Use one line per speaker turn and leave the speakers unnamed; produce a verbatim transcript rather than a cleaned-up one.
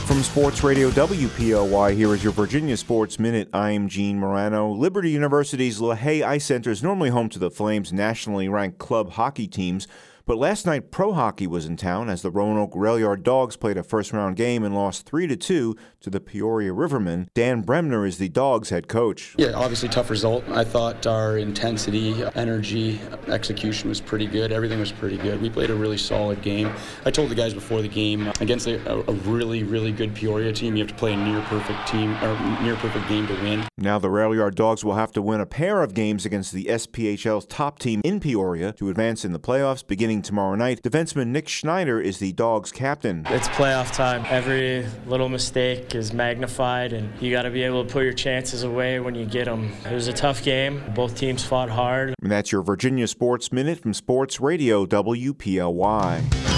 From Sports Radio W P L Y, here is your Virginia Sports Minute. I'm Gene Morano. Liberty University's LaHaye Ice Center is normally home to the Flames' nationally ranked club hockey teams, but last night pro hockey was in town as the Roanoke Railyard Dogs played a first-round game and lost three to two to the Peoria Rivermen. Dan Bremner is the Dogs' head coach.
Yeah, obviously tough result. I thought our intensity, energy, execution was pretty good. Everything was pretty good. We played a really solid game. I told the guys before the game, against a, a really, really good Peoria team, you have to play a near-perfect team or near-perfect game to win.
Now the Railyard Dogs will have to win a pair of games against the S P H L's top team in Peoria to advance in the playoffs beginning tomorrow night. Defenseman Nick Schneider is the Dogs' captain.
It's playoff time. Every little mistake is magnified, and you got to be able to put your chances away when you get them. It was a tough game. Both teams fought hard.
And that's your Virginia Sports Minute from Sports Radio W P L Y.